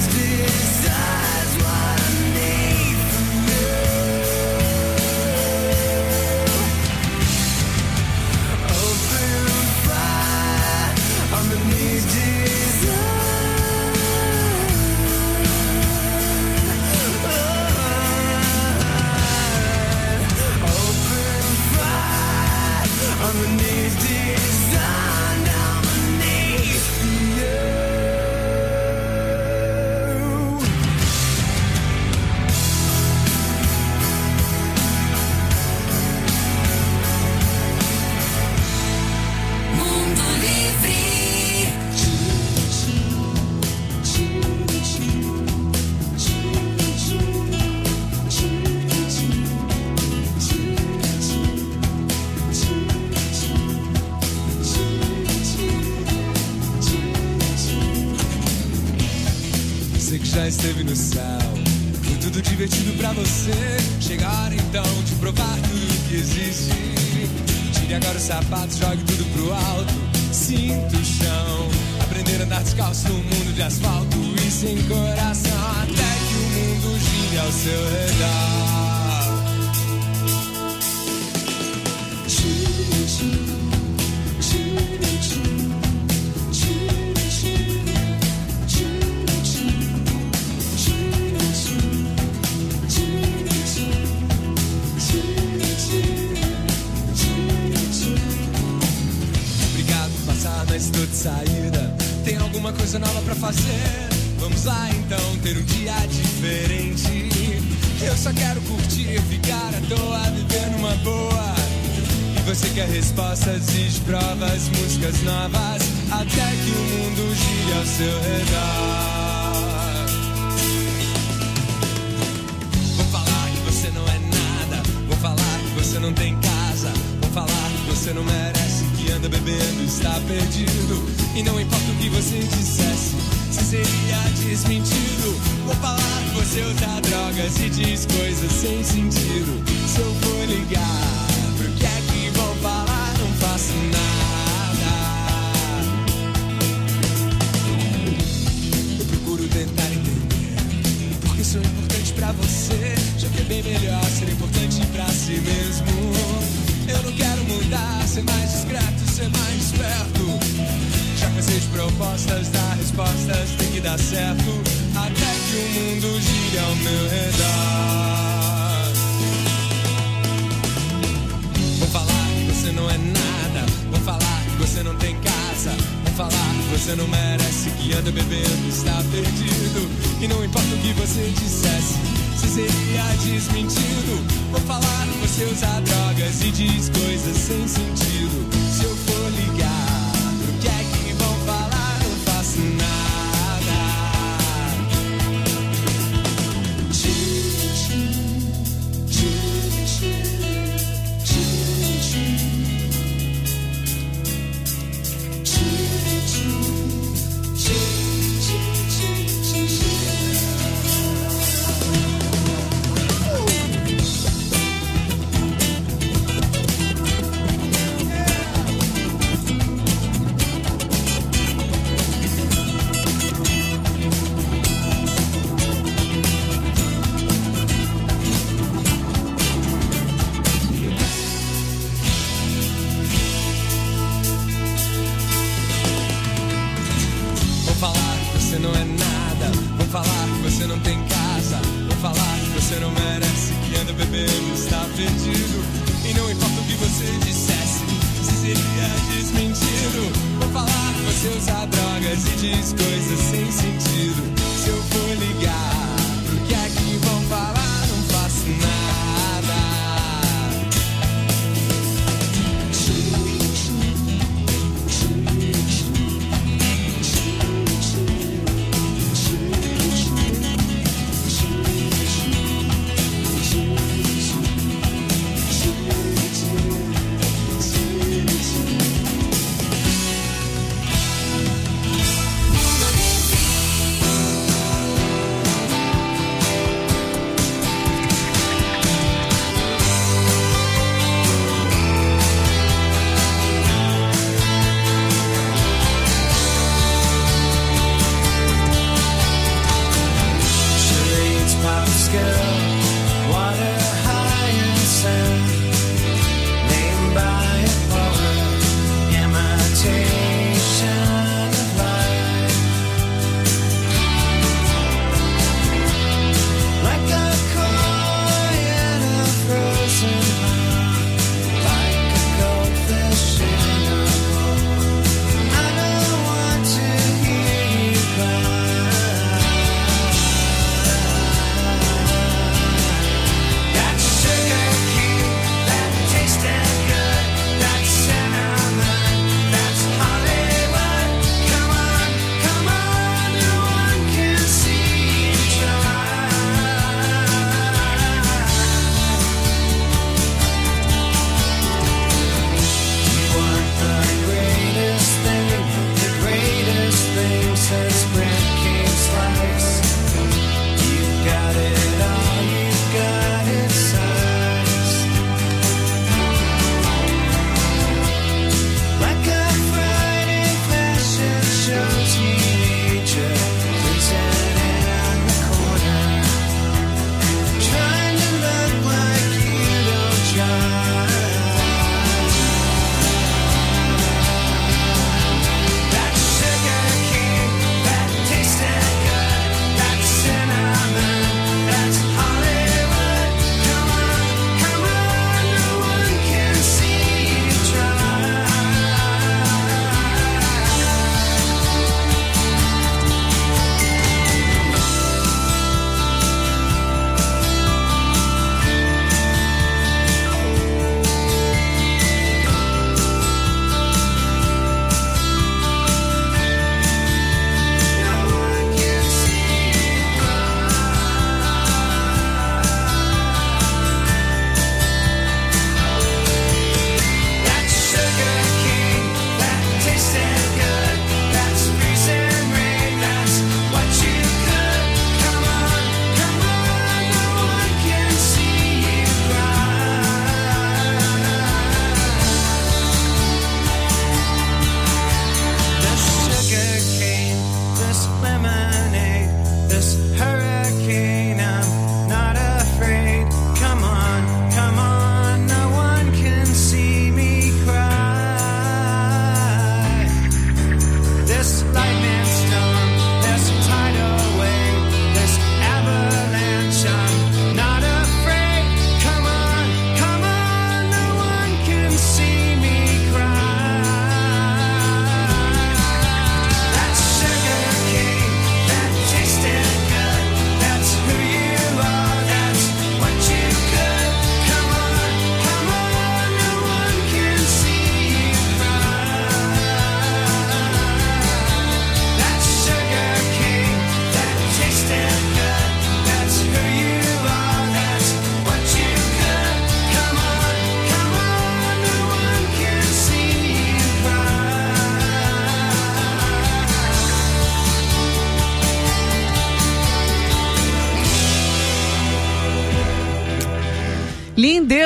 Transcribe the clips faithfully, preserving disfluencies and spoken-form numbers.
Esteve no céu, foi tudo divertido pra você. Chega a hora então de provar tudo que existe. Tire agora os sapatos, jogue tudo pro alto. Sinta o chão, aprender a andar descalço num mundo de asfalto e sem coração, até que o mundo gire ao seu redor. Tchuru, tchuru, tchuru, tchuru. Mas tô de saída, tem alguma coisa nova pra fazer? Vamos lá então, ter um dia diferente. Eu só quero curtir, ficar à toa, viver numa boa. E você quer respostas, exige provas, músicas novas, até que o mundo gire ao seu redor. Vou falar que você não é nada, vou falar que você não tem casa, vou falar que você não merece, que anda bebendo, está perdido. E não importa o que você dissesse, se seria desmentido. Vou falar que você usa drogas e diz coisas sem sentido. Se eu for ligar, pro que é que vão falar? Não faço nada. Eu procuro tentar entender porque sou importante pra você, já que é bem melhor ser importante pra si mesmo. Eu não quero mudar, ser mais discreto, ser mais esperto. Já cansei de propostas, dar respostas, tem que dar certo, até que o mundo gire ao meu redor. Vou falar que você não é nada, vou falar que você não tem casa, vou falar que você não merece, que anda bebendo, está perdido. E não importa o que você dissesse, se seria desmentido. Vou falar que você usa drogas e diz coisas sem sentido. Se eu for ligar, pro que é que vão falar? Não faço nada. Tchuru, tchuru, tchuru, tchuru, tchuru, tchuru, tchuru, tchuru.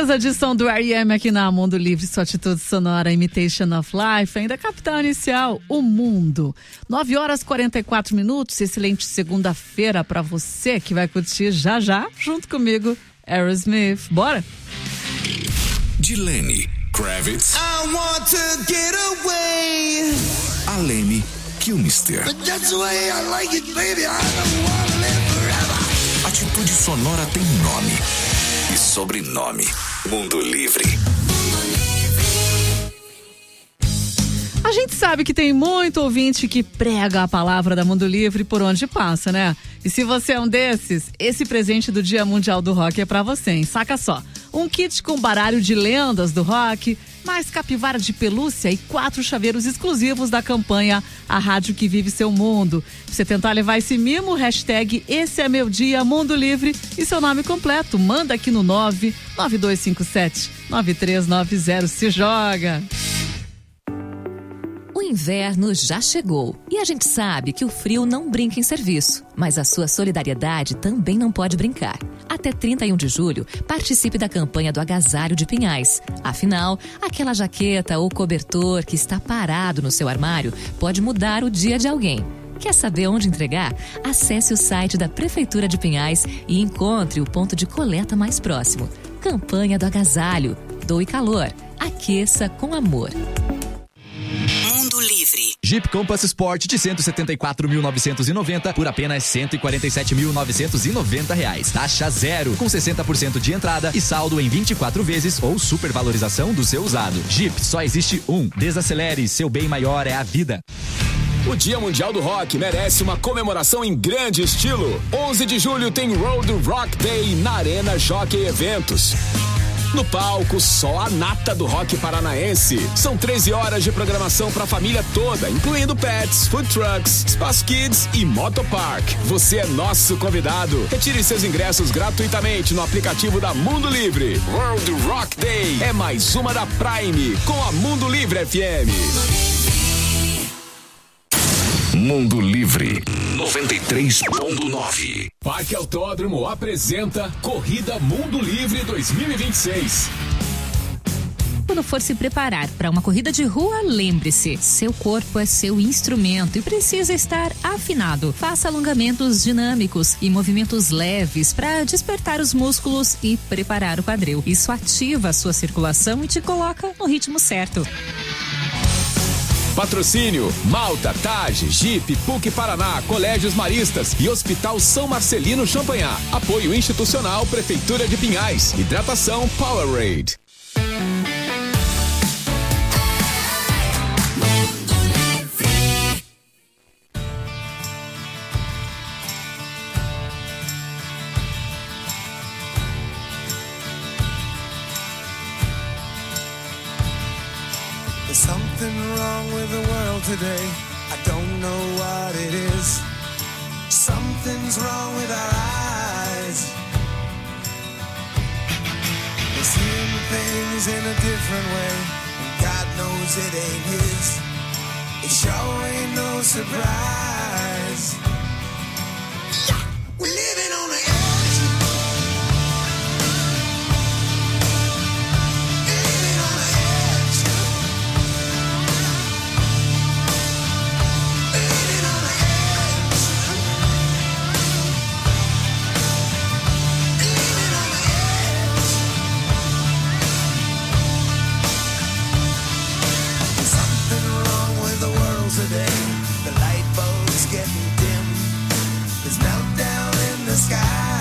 Mais a edição do R E M aqui na Mundo Livre, sua atitude sonora, Imitation of Life, ainda capital inicial, o mundo. nove horas e quarenta e quatro minutos, excelente segunda-feira pra você que vai curtir já já, junto comigo, Aerosmith. Bora? Lenny Kravitz. I want to get away. A Lemmy Kilmister. But that's the way I like it, baby. I don't want to live forever. Atitude sonora tem nome e sobrenome. Mundo Livre. A gente sabe que tem muito ouvinte que prega a palavra da Mundo Livre por onde passa, né? E se você é um desses, esse presente do Dia Mundial do Rock é pra você, hein? Saca só, um kit com baralho de lendas do rock, mais capivara de pelúcia e quatro chaveiros exclusivos da campanha A Rádio que Vive Seu Mundo. Pra você tentar levar esse mimo, hashtag Esse é Meu Dia Mundo Livre e seu nome completo. Manda aqui no nove nove dois cinco sete nove três nove zero. Se joga! O inverno já chegou e a gente sabe que o frio não brinca em serviço, mas a sua solidariedade também não pode brincar. Até trinta e um de julho, participe da campanha do Agasalho de Pinhais. Afinal, aquela jaqueta ou cobertor que está parado no seu armário pode mudar o dia de alguém. Quer saber onde entregar? Acesse o site da Prefeitura de Pinhais e encontre o ponto de coleta mais próximo. Campanha do Agasalho. Doe calor. Aqueça com amor. Mundo Livre. Jeep Compass Sport de cento e setenta e quatro mil novecentos e noventa por apenas cento e quarenta e sete mil novecentos e noventa reais. Taxa zero, com sessenta por cento de entrada e saldo em vinte e quatro vezes ou supervalorização do seu usado. Jeep, só existe um. Desacelere, seu bem maior é a vida. O Dia Mundial do Rock merece uma comemoração em grande estilo. onze de julho tem Road Rock Day na Arena Jockey Eventos. No palco, só a nata do rock paranaense. São treze horas de programação para a família toda, incluindo pets, food trucks, espaço kids e motopark. Você é nosso convidado. Retire seus ingressos gratuitamente no aplicativo da Mundo Livre. World Rock Day é mais uma da Prime, com a Mundo Livre F M. Mundo Livre noventa e três ponto nove. Parque Autódromo apresenta Corrida Mundo Livre dois mil e vinte e seis. Quando for se preparar para uma corrida de rua, lembre-se, seu corpo é seu instrumento e precisa estar afinado. Faça alongamentos dinâmicos e movimentos leves para despertar os músculos e preparar o quadril. Isso ativa a sua circulação e te coloca no ritmo certo. Patrocínio: Malta, Tage, Jeep, P U C Paraná, Colégios Maristas e Hospital São Marcelino Champagnat. Apoio institucional Prefeitura de Pinhais. Hidratação Powerade. Something wrong with the world today. I don't know what it is. Something's wrong with our eyes. We're seeing things in a different way, and God knows it ain't his. It sure ain't no surprise. Yeah, we're living on the edge. Today, the light bulb's getting dim. There's meltdown in the sky.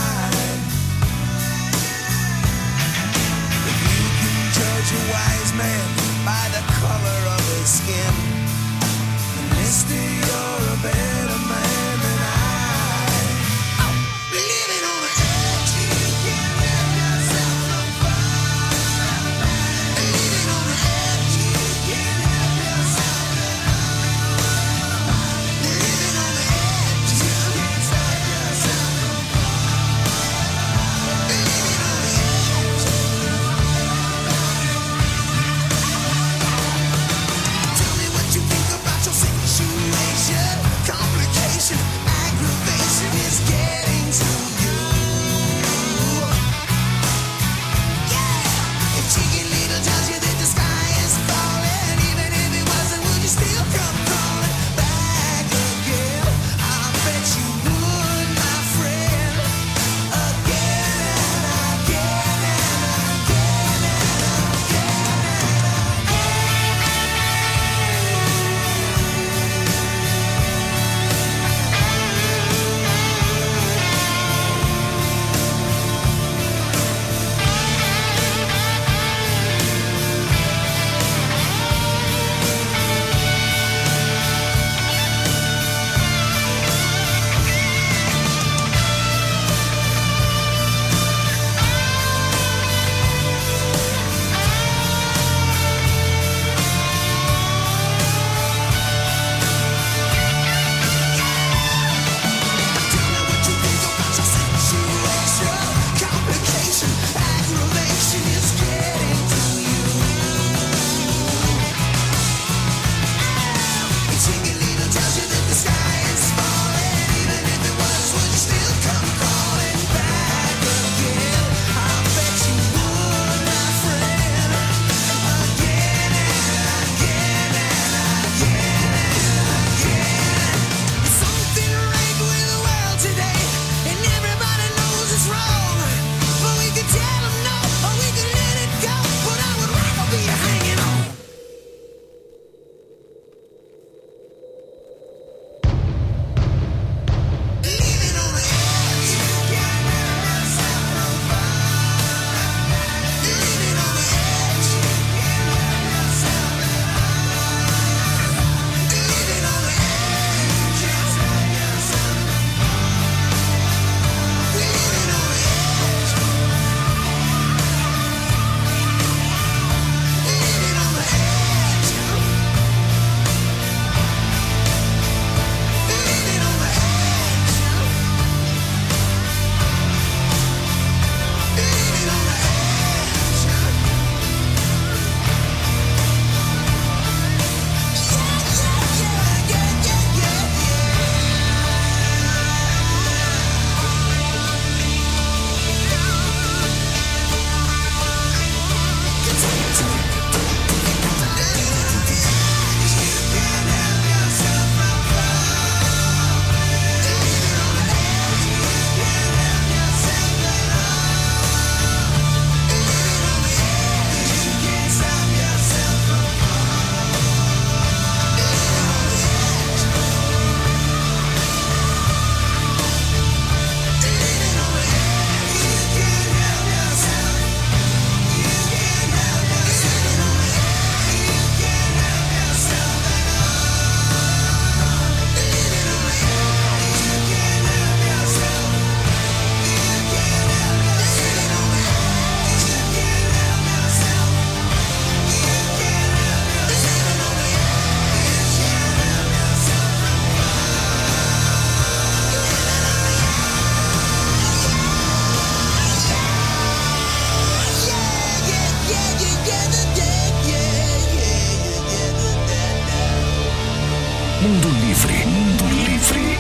Mundo Livre. Mundo Livre.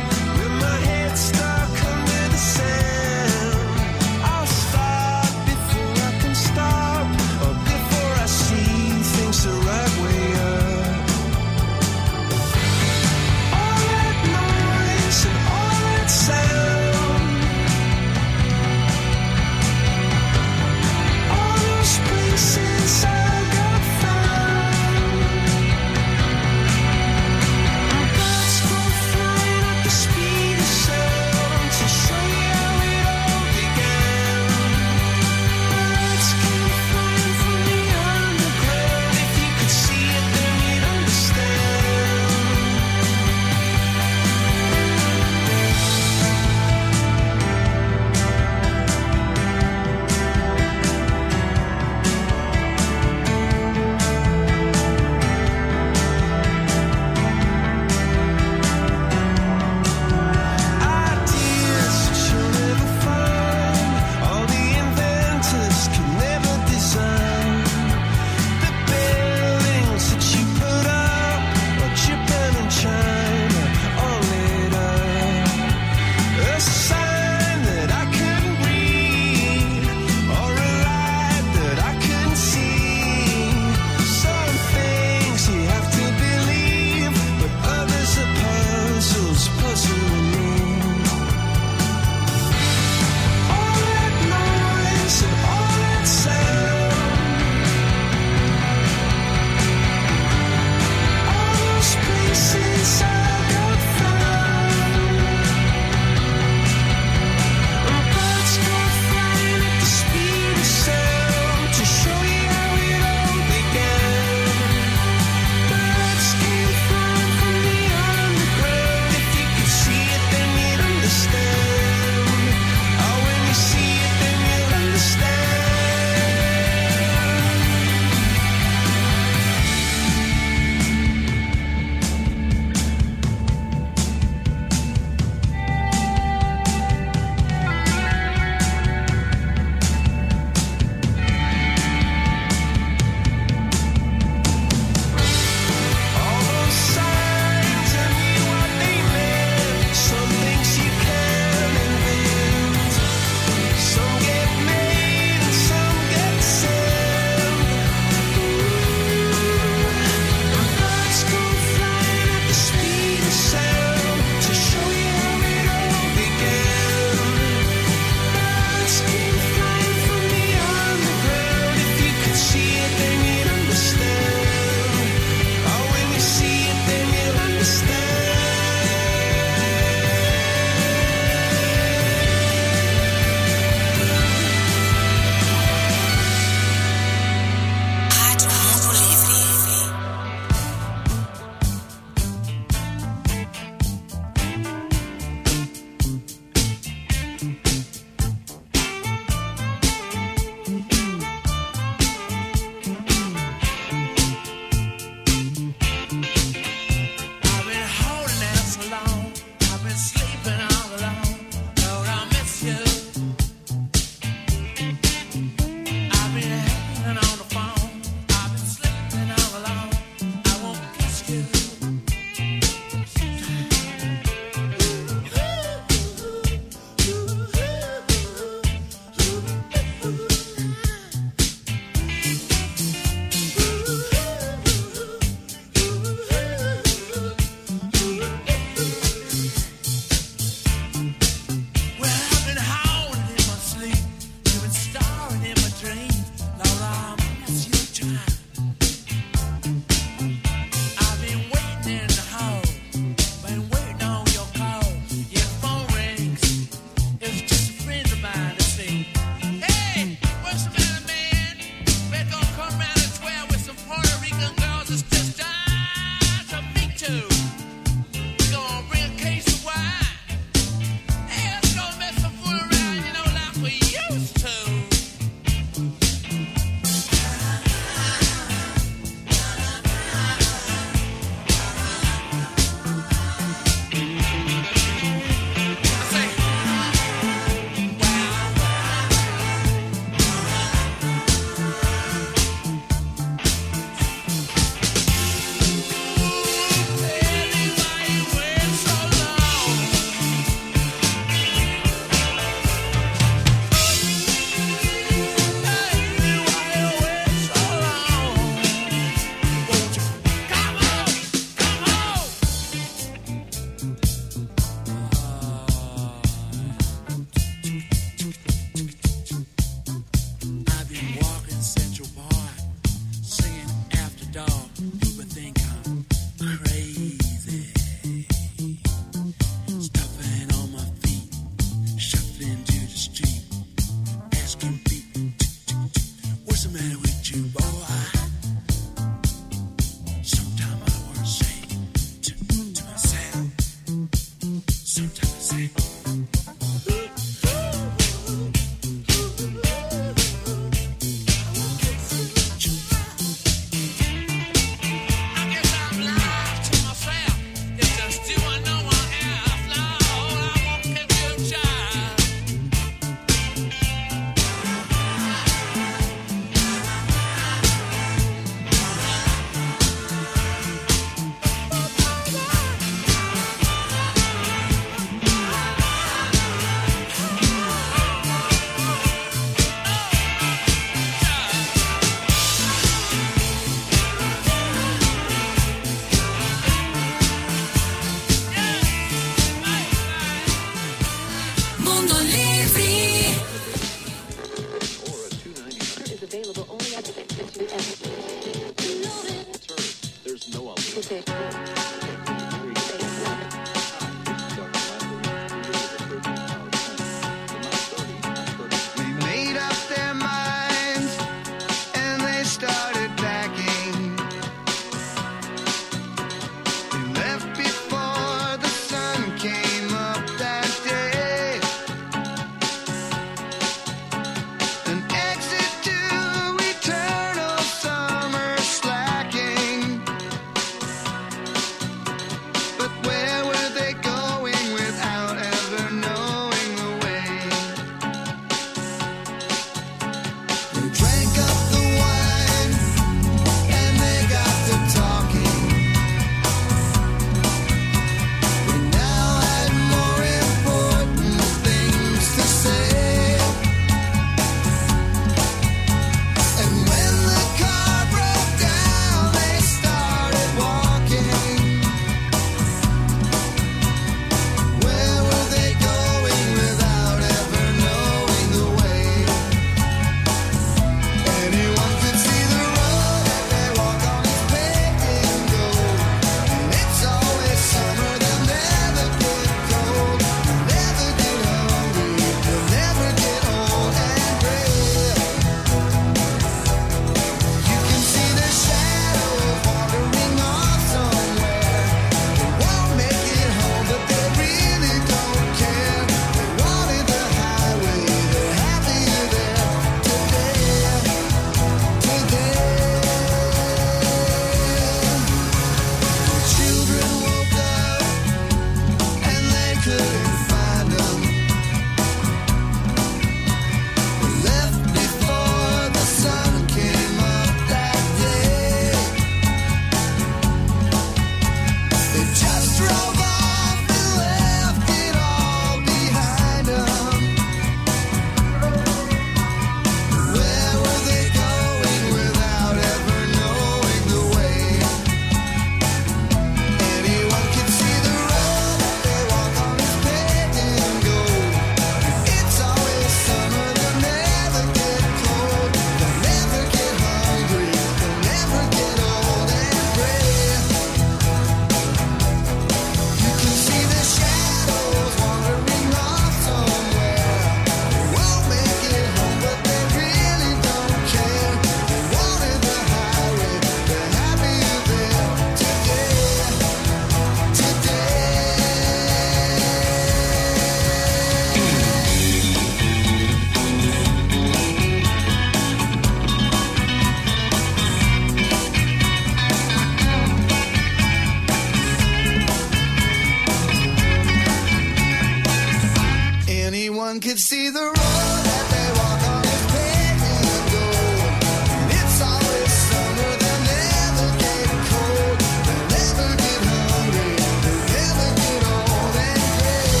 Anyone could see the road that they walk on is paved in gold. And it's always summer, they'll never get cold. They'll never get hungry, they'll never get old and gray.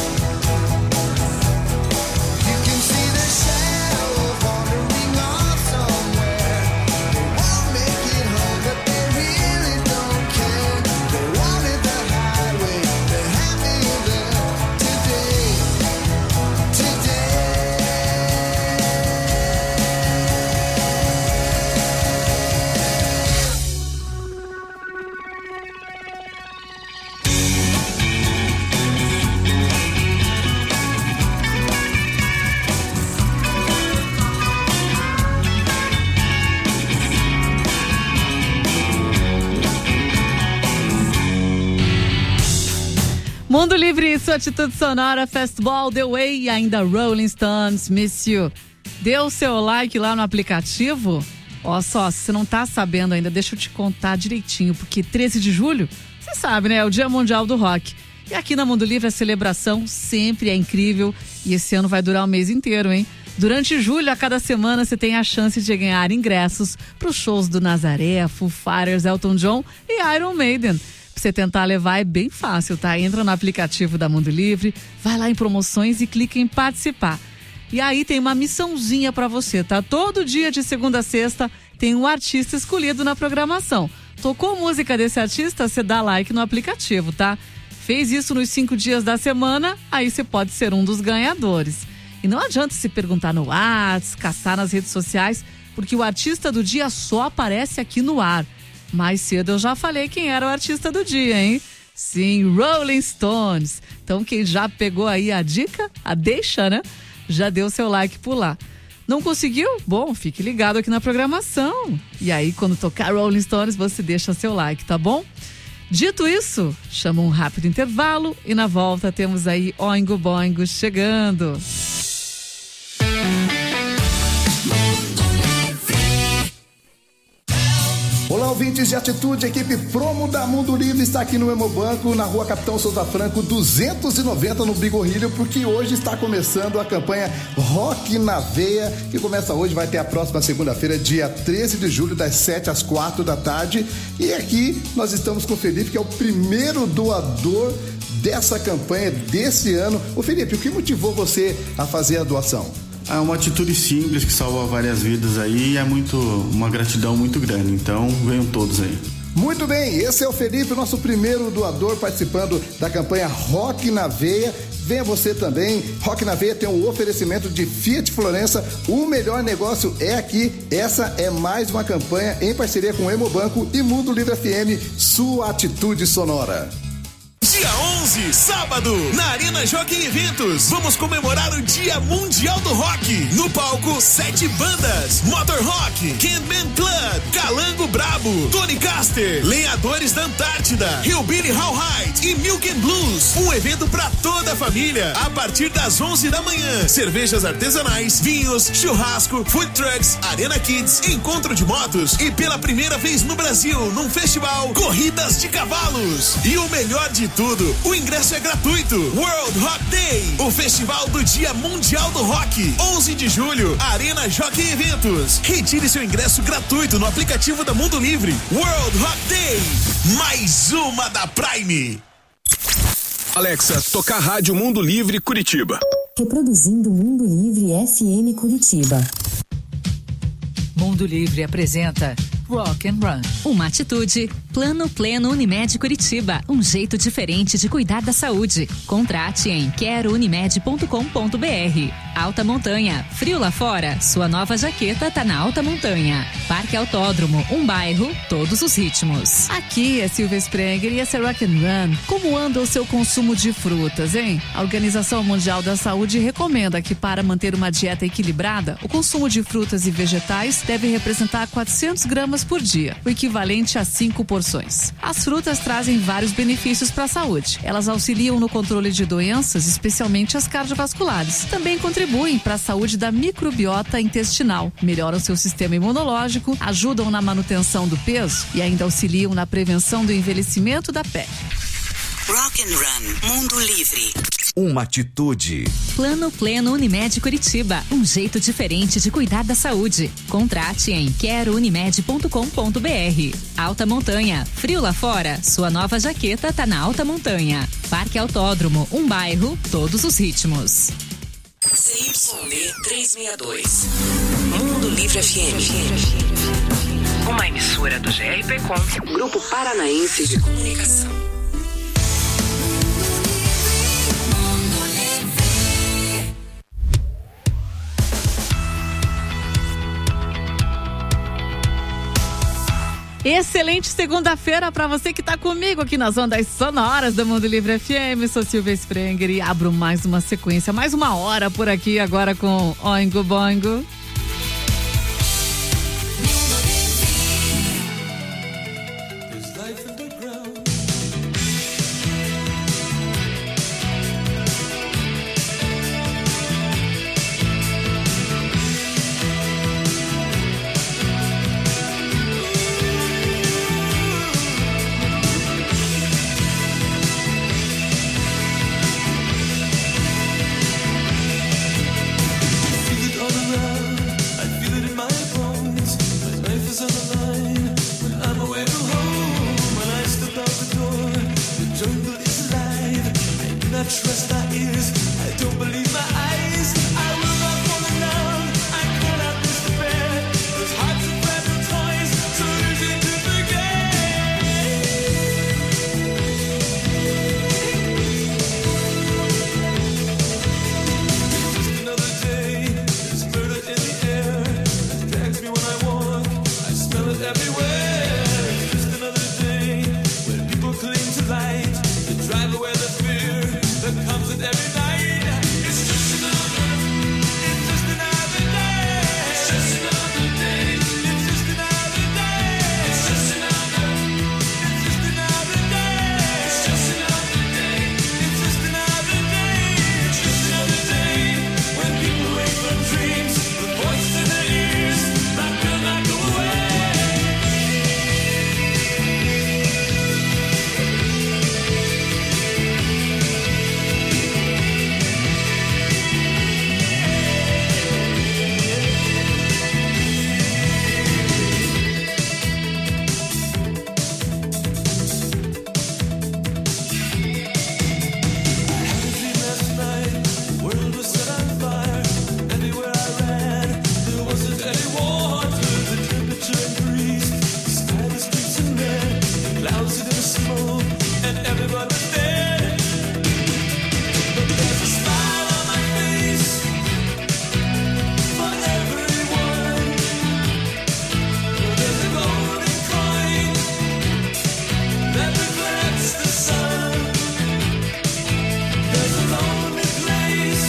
You can see the shadows wandering off somewhere. They won't make it home, but they really don't care. They wanted the highway, they're happy there today. Today Mundo Livre, sua atitude sonora, Fastball, The Way e ainda Rolling Stones, Miss You. Deu o seu like lá no aplicativo? Ó só, se você não tá sabendo ainda, deixa eu te contar direitinho, porque treze de julho, você sabe, né? É o Dia Mundial do Rock. E aqui na Mundo Livre a celebração sempre é incrível e esse ano vai durar o mês inteiro, hein? Durante julho, a cada semana, você tem a chance de ganhar ingressos para os shows do Nazaré, Foo Fighters, Elton John e Iron Maiden. Pra você tentar levar é bem fácil, tá? Entra no aplicativo da Mundo Livre, vai lá em promoções e clica em participar. E aí tem uma missãozinha pra você, tá? Todo dia de segunda a sexta tem um artista escolhido na programação. Tocou música desse artista, você dá like no aplicativo, tá? Fez isso nos cinco dias da semana, aí você pode ser um dos ganhadores. E não adianta se perguntar no WhatsApp, caçar nas redes sociais, porque o artista do dia só aparece aqui no ar. Mais cedo eu já falei quem era o artista do dia, hein? Sim, Rolling Stones. Então quem já pegou aí a dica, a deixa, né? Já deu seu like por lá. Não conseguiu? Bom, fique ligado aqui na programação. E aí, quando tocar Rolling Stones, você deixa seu like, tá bom? Dito isso, chama um rápido intervalo e na volta temos aí Oingo Boingo chegando. Olá, ouvintes de Atitude, a equipe promo da Mundo Livre está aqui no Hemobanco, na rua Capitão Souza Franco, duzentos e noventa, no Bigorrilho, porque hoje está começando a campanha Rock na Veia, que começa hoje, vai ter a próxima segunda-feira, dia treze de julho, das sete às quatro da tarde. E aqui nós estamos com o Felipe, que é o primeiro doador dessa campanha desse ano. Ô Felipe, o que motivou você a fazer a doação? É uma atitude simples que salva várias vidas aí e é muito, uma gratidão muito grande, então venham todos aí. Muito bem, esse é o Felipe, nosso primeiro doador participando da campanha Rock na Veia. Venha você também, Rock na Veia tem um oferecimento de Fiat Florença, o melhor negócio é aqui. Essa é mais uma campanha em parceria com o Hemobanco e Mundo Livre F M, sua atitude sonora. Dia onze, sábado, na Arena Jockey Eventos, vamos comemorar o Dia Mundial do Rock. No palco, sete bandas: Motor Rock, Canman Club, Calango Brabo, Tony Caster, Lenhadores da Antártida, Hillbilly Rawhide e Milk and Blues. Um evento pra toda a família, a partir das onze da manhã. Cervejas artesanais, vinhos, churrasco, food trucks, Arena Kids, encontro de motos e pela primeira vez no Brasil, num festival, corridas de cavalos. E o melhor de tudo, o ingresso é gratuito. World Rock Day, o festival do Dia Mundial do Rock, onze de julho, Arena Jockey Eventos. Retire seu ingresso gratuito no aplicativo da Mundo Livre. World Rock Day, mais uma da Prime. Alexa, tocar Rádio Mundo Livre Curitiba. Reproduzindo Mundo Livre F M Curitiba. Mundo Livre apresenta Rock and Run. Uma atitude. Plano Pleno Unimed Curitiba. Um jeito diferente de cuidar da saúde. Contrate em quero unimed ponto com ponto br. Alta Montanha. Frio lá fora? Sua nova jaqueta tá na Alta Montanha. Parque Autódromo. Um bairro, todos os ritmos. Aqui é Silvia Sprenger e esse é Rock and Run. Como anda o seu consumo de frutas, hein? A Organização Mundial da Saúde recomenda que para manter uma dieta equilibrada, o consumo de frutas e vegetais deve representar quatrocentos gramas por dia, o equivalente a cinco porções. As frutas trazem vários benefícios para a saúde. Elas auxiliam no controle de doenças, especialmente as cardiovasculares. Também contribuem para a saúde da microbiota intestinal, melhoram seu sistema imunológico, ajudam na manutenção do peso e ainda auxiliam na prevenção do envelhecimento da pele. Rock and Run, Mundo Livre. Uma atitude. Plano Pleno Unimed Curitiba. Um jeito diferente de cuidar da saúde. Contrate em quero unimed ponto com ponto br. Alta Montanha. Frio lá fora? Sua nova jaqueta tá na Alta Montanha. Parque Autódromo. Um bairro, todos os ritmos. C Y D trezentos e sessenta e dois. Mundo Livre F M. Uma emissora do G R P Com. Grupo Paranaense de Comunicação. Excelente segunda-feira para você que tá comigo aqui nas ondas sonoras do Mundo Livre F M. Sou Silvia Sprenger e abro mais uma sequência, mais uma hora por aqui agora com Oingo Boingo. trust my ears, I don't believe my eyes. I will not fall down, I cannot despair. Those hearts are fragile toys, so easy to forget. Just another day, there's murder in the air. It drags me when I walk, I smell it everywhere. Just another day, when people cling to light, to drive away the fear that comes with every night. It's just another, it's just another day. It's just another day. It's just another day. It's just another, it's just another day. It's just another day. It's just another day. It's just another day when people wake from dreams, the voice in their ears that will not go away. Last night, the world was set on fire. Everywhere I ran, there wasn't any water. The temperature increased, the sky was crimson red, the clouds hid in smoke, and everyone was dead. But there's a smile on my face for everyone. There's a golden coin that reflects the sun. There's a lonely place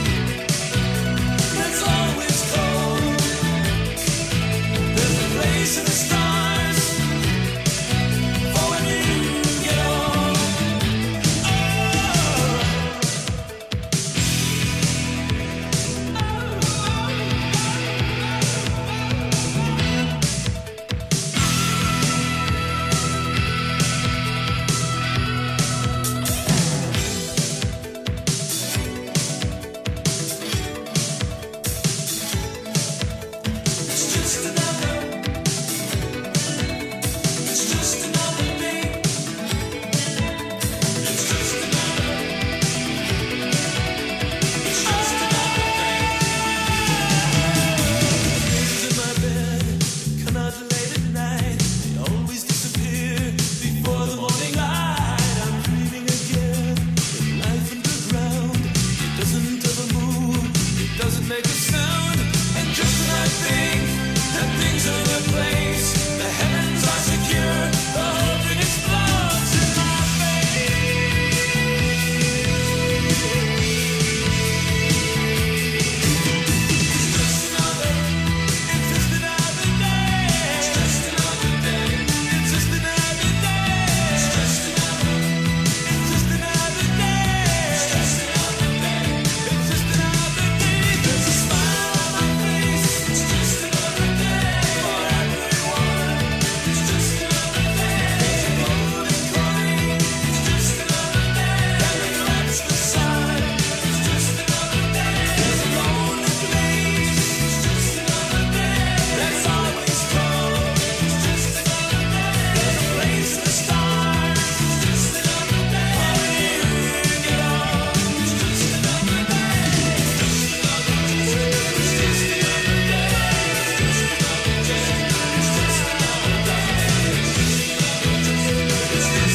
that's always cold. There's a place in the stars for when you get old. It's just another, it's just another day. It's just another, it's just another day. Faces in my bed, cannot late at night. They always disappear before the morning light. I'm dreaming again, with life underground. It doesn't ever move, it doesn't make a sound. And just when I think that things are in their place, the heavens are secure, the hope it explodes in my It's just another, it's just another day. It's just another day. It's just another day. It's just another, it's just another day. It's just another day. It's just another day. There's a smile on my face. It's just another day for everyone. It's just another day. There's a golden coin. It's just another day that reflects the sun. It's just another day. There's a lonely place. It's just another day that's always cold. It's just another day. There's a place in the stars. It's just another day for when you get old. It's just another day. It's just another day. It's just another day. It's just another day. It's just another day. It's just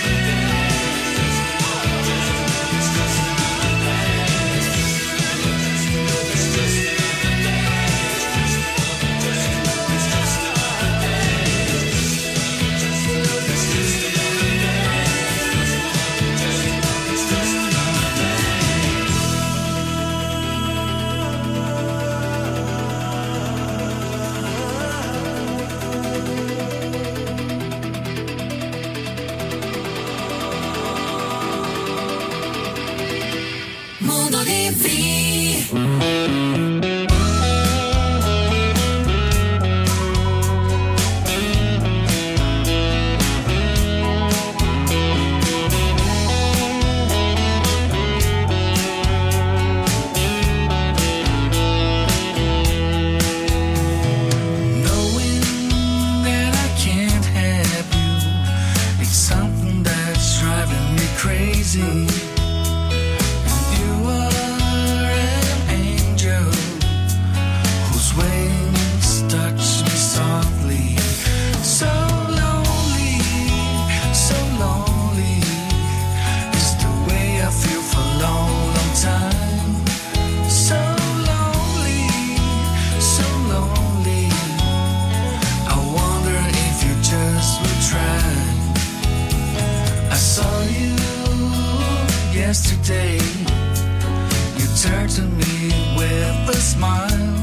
Mundo Livre. crazy. yesterday. You turned to me with a smile.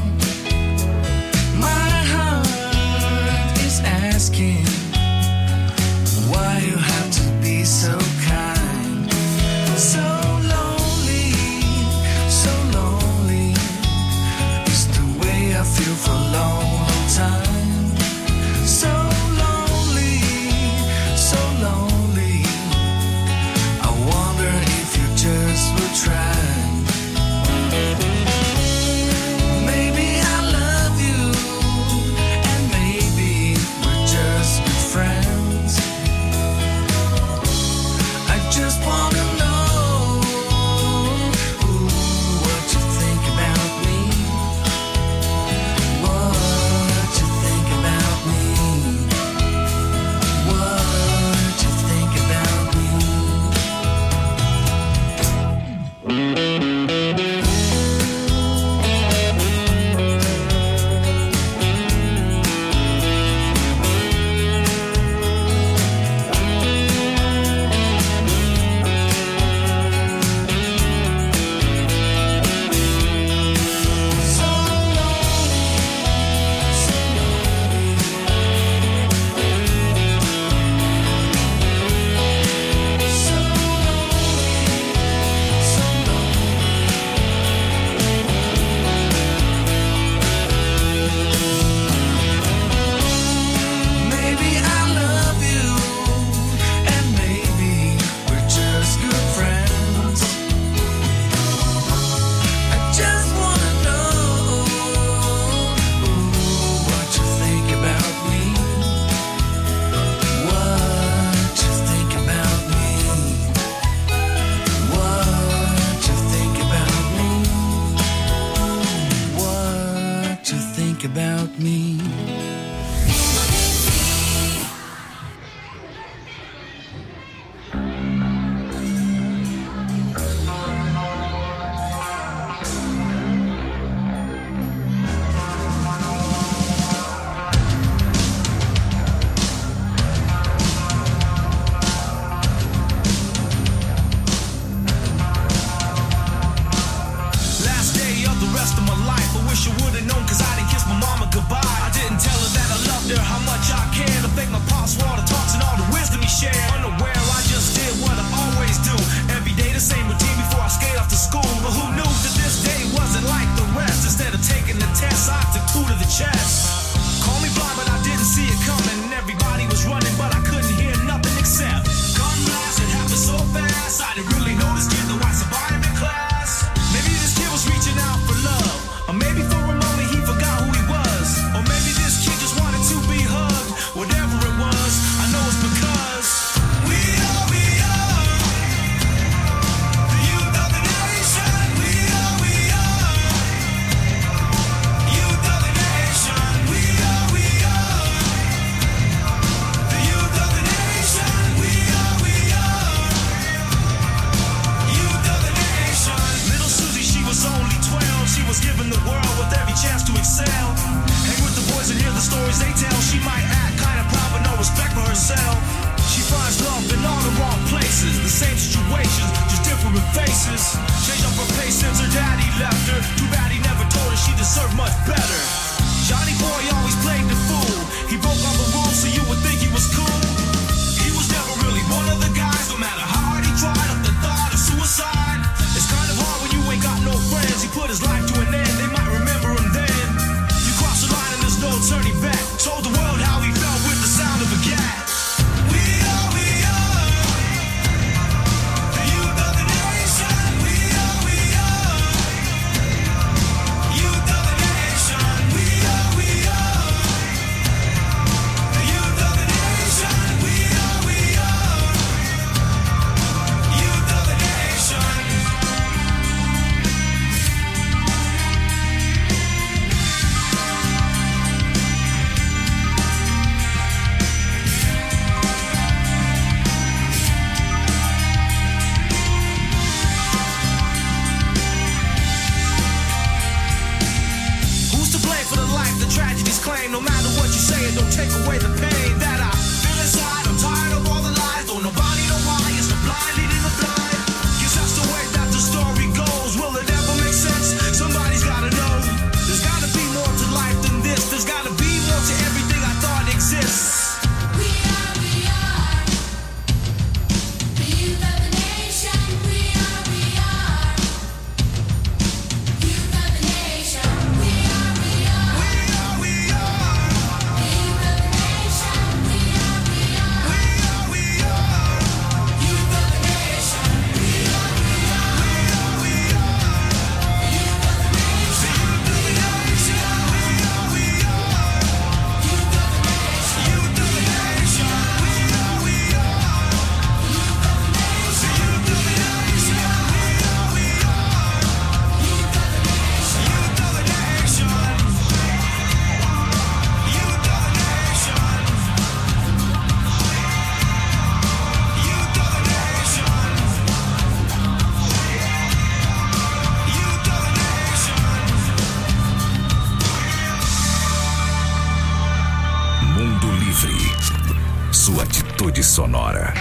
My heart is asking why you have to be so kind. So lonely, so lonely. It's the way I feel for a long time. So lonely, so lonely. I wonder if you just would try. Maybe I love you, and maybe we're just good friends. I just wanna know ooh, what you think about me. What you think about me. What you think about me. Maybe I love you, and maybe we're just good friends. I just wanna know ooh, what you think about me. What you think about me. What you think about me. What you think about me. Last day of the rest of my life. I wish I would've known, cause I didn't kiss my mama goodbye. I didn't tell her that I loved her, how much I cared. I thank my pops for all the talks and all the wisdom he shared. Unaware, I just did what I always do. Every day the same routine before I skate off to school. But who knew that this day wasn't like the rest? Instead of taking the test, I took two to the chest. Call me blind, but I didn't see it coming. Everybody was running, but I couldn't hear nothing except gun blast. It happened so fast, I didn't really notice kid the white survived in class. Maybe this kid was reaching out for love, or maybe for a moment he forgot who he was, or maybe this kid just wanted to be hugged. Whatever it was, I know it's because we are, we are the youth of the nation. We are, we are youth of the nation. We are, we are the youth of the nation. We are, we are youth of the nation. Little Susie, she was only twelve. She was given the world with every chance to excel. Hang with the boys and hear the stories they tell. She might act kind of proud, but no respect for herself. She finds love in all the wrong places. The same situations, just different faces. Changed up her pace since her daddy left her. Too bad he never told her she deserved much better. Johnny boy always played the fool. He broke all the rules so you would think he was cool. He was never really one of the guys. No matter how hard he tried, up the thought of suicide. It's kind of hard when you ain't got no friends. He put his life to an end, they might remember him then. You cross the line and there's no turning back. Told the world how he felt with the sound of a gat. We are, we are the youth of the nation. We are, we are youth of the nation. We are, we are the youth of the nation. We atitude sonora.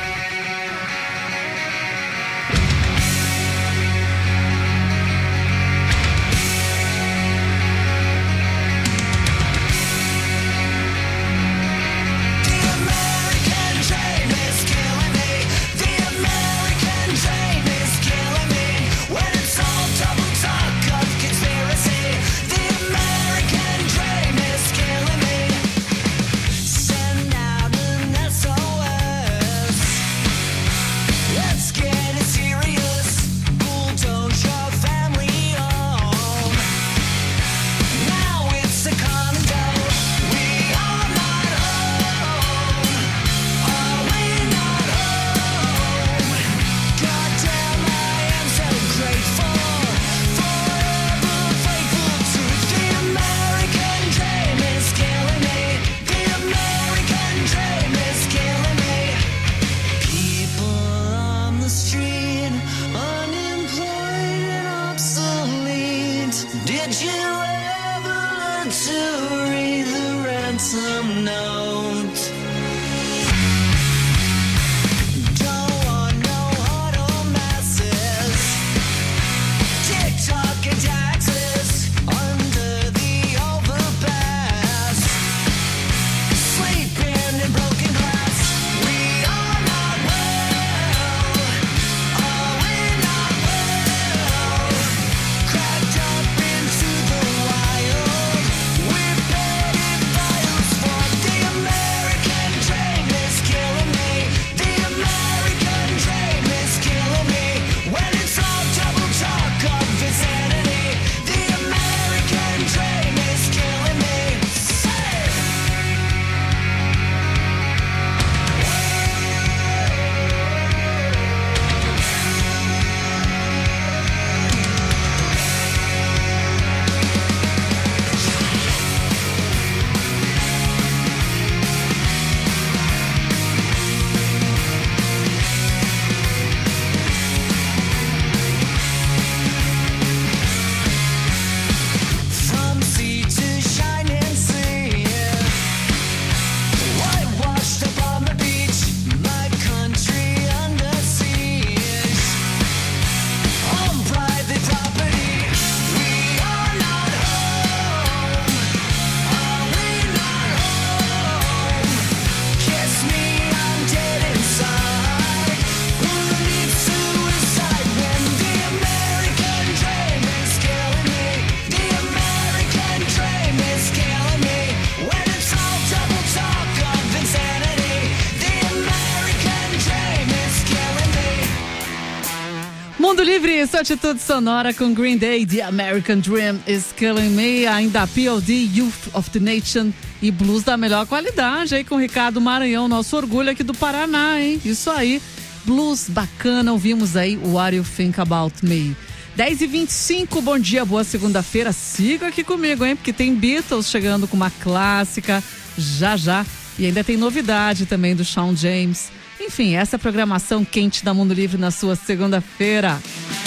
Mundo Livre, sua atitude sonora com Green Day, The American Dream is Killing Me, ainda P O D, Youth of the Nation e blues da melhor qualidade, aí com Ricardo Maranhão, nosso orgulho aqui do Paraná, hein? Isso aí, blues bacana, ouvimos aí What You Think About Me. dez e vinte e cinco, bom dia, boa segunda-feira, siga aqui comigo, hein? Porque tem Beatles chegando com uma clássica já já, e ainda tem novidade também do Shawn James. Enfim, essa é a programação quente da Mundo Livre na sua segunda-feira.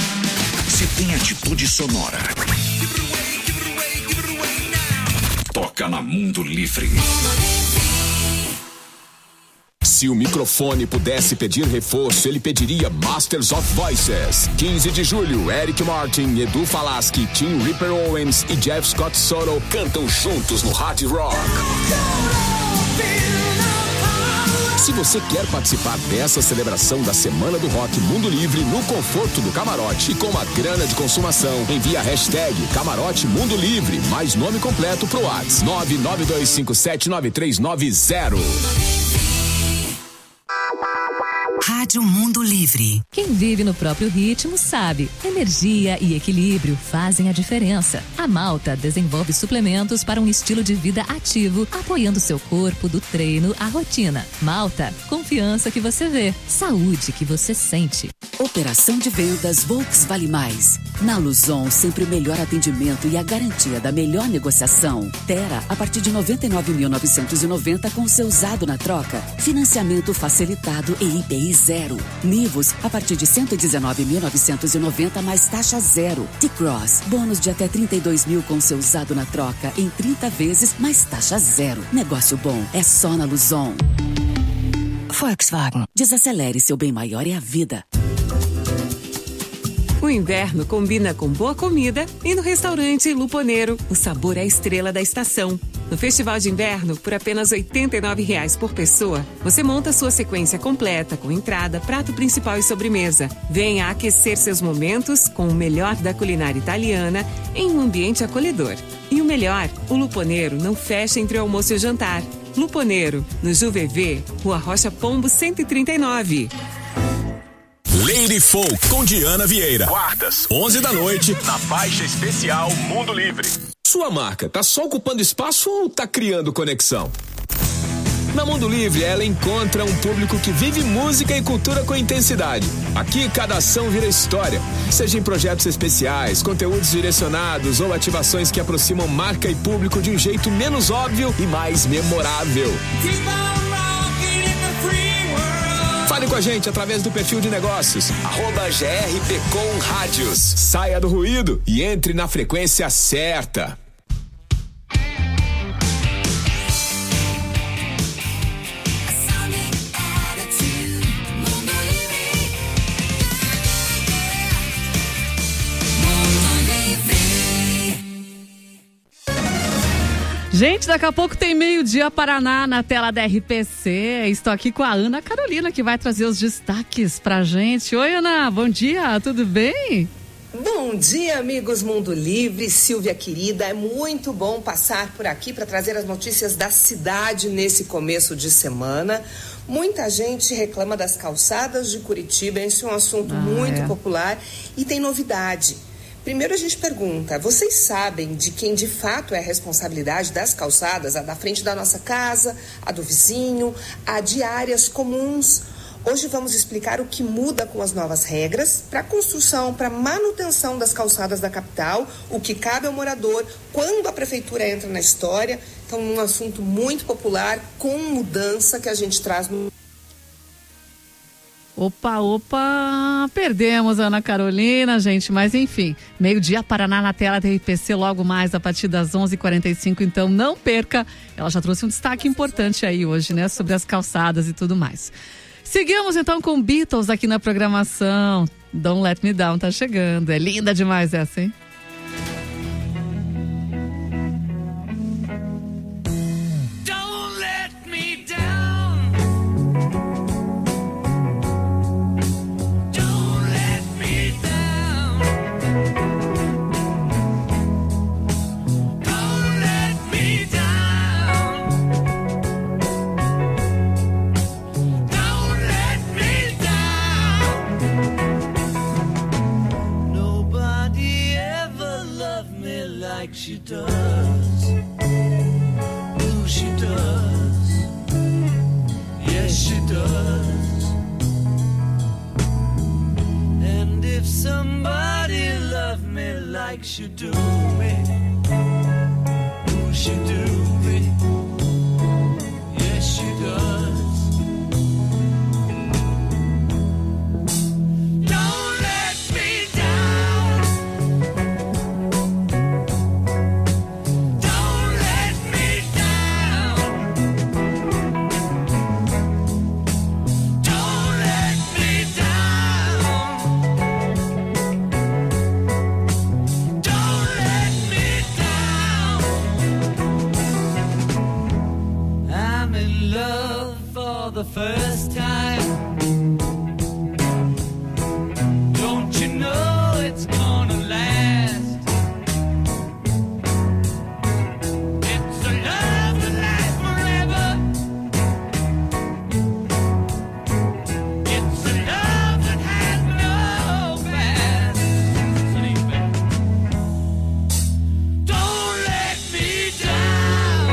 Se tem atitude sonora, toca na Mundo Livre. Se o microfone pudesse pedir reforço, ele pediria Masters of Voices. quinze de julho, Eric Martin, Edu Falaschi, Tim Ripper Owens e Jeff Scott Soto cantam juntos no Hard Rock. Se você quer participar dessa celebração da Semana do Rock Mundo Livre no conforto do camarote e com uma grana de consumação, envie a hashtag Camarote Mundo Livre, mais nome completo pro WhatsApp nove nove dois cinco sete nove três nove zero. Rádio Mundo Livre. Quem vive no próprio ritmo sabe, energia e equilíbrio fazem a diferença. A Malta desenvolve suplementos para um estilo de vida ativo, apoiando seu corpo do treino à rotina. Malta, confiança que você vê, saúde que você sente. Operação de vendas Volks Vale Mais. Na Luzon, sempre o melhor atendimento e a garantia da melhor negociação. Tera, a partir de noventa e nove mil novecentos e noventa com seu usado na troca. Financiamento facilitado e I P I zero. Nivus, a partir de cento e dezenove mil novecentos e noventa mais taxa zero. T-Cross, bônus de até trinta e dois mil com seu usado na troca em trinta vezes mais taxa zero. Negócio bom é só na Luzon. Volkswagen. Desacelere, seu bem maior é a vida. O inverno combina com boa comida e no restaurante Luponeiro, o sabor é a estrela da estação. No Festival de Inverno, por apenas oitenta e nove reais por pessoa, você monta sua sequência completa com entrada, prato principal e sobremesa. Venha aquecer seus momentos com o melhor da culinária italiana em um ambiente acolhedor. E o melhor, o Luponeiro não fecha entre o almoço e o jantar. Luponeiro, no Juvevê, Rua Rocha Pombo cento e trinta e nove. Lady Folk com Diana Vieira. Quartas, onze da noite, na faixa especial Mundo Livre. Sua marca tá só ocupando espaço ou tá criando conexão? Na Mundo Livre, ela encontra um público que vive música e cultura com intensidade. Aqui, cada ação vira história. Seja em projetos especiais, conteúdos direcionados ou ativações que aproximam marca e público de um jeito menos óbvio e mais memorável. Fale com a gente através do perfil de negócios, arroba G R P com Rádios. Saia do ruído e entre na frequência certa. Gente, daqui a pouco tem meio-dia Paraná na tela da R P C. Estou aqui com a Ana Carolina, que vai trazer os destaques pra gente. Oi, Ana, bom dia, tudo bem? Bom dia, amigos Mundo Livre, Silvia querida, é muito bom passar por aqui para trazer as notícias da cidade nesse começo de semana. Muita gente reclama das calçadas de Curitiba, esse é um assunto ah, muito é. popular e tem novidade. Primeiro a gente pergunta, vocês sabem de quem de fato é a responsabilidade das calçadas? A da frente da nossa casa, a do vizinho, a de áreas comuns? Hoje vamos explicar o que muda com as novas regras para a construção, para a manutenção das calçadas da capital, o que cabe ao morador, quando a prefeitura entra na história. Então, um assunto muito popular, com mudança que a gente traz no... Opa, opa, perdemos a Ana Carolina, gente, mas enfim, meio-dia Paraná na tela da R P C, logo mais a partir das onze e quarenta e cinco, então não perca, ela já trouxe um destaque importante aí hoje, né, sobre as calçadas e tudo mais. Seguimos então com Beatles aqui na programação, Don't Let Me Down tá chegando, é linda demais essa, hein? She does, oh she does, yes she does. And if somebody loved me like she do me, oh she do me, yes she does. The first time, don't you know it's gonna last? It's a love that lasts forever. It's a love that has no past. Don't let me down.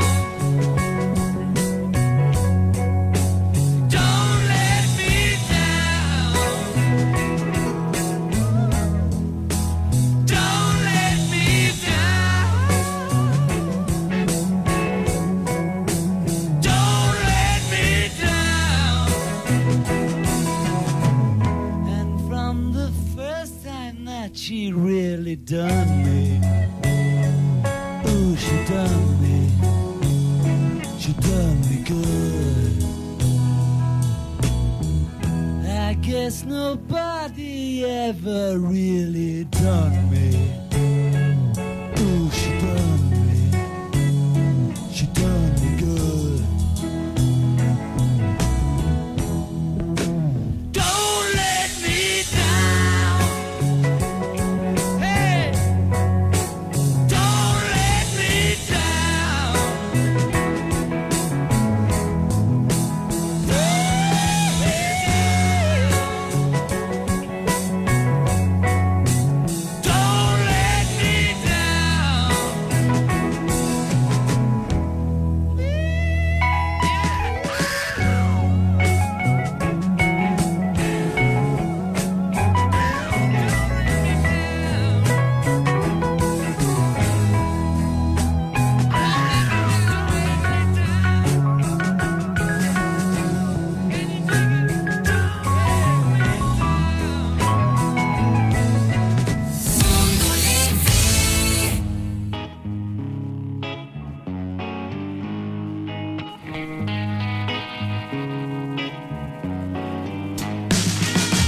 She really done me. Ooh, she done me. She done me good. guess nobody ever really done me.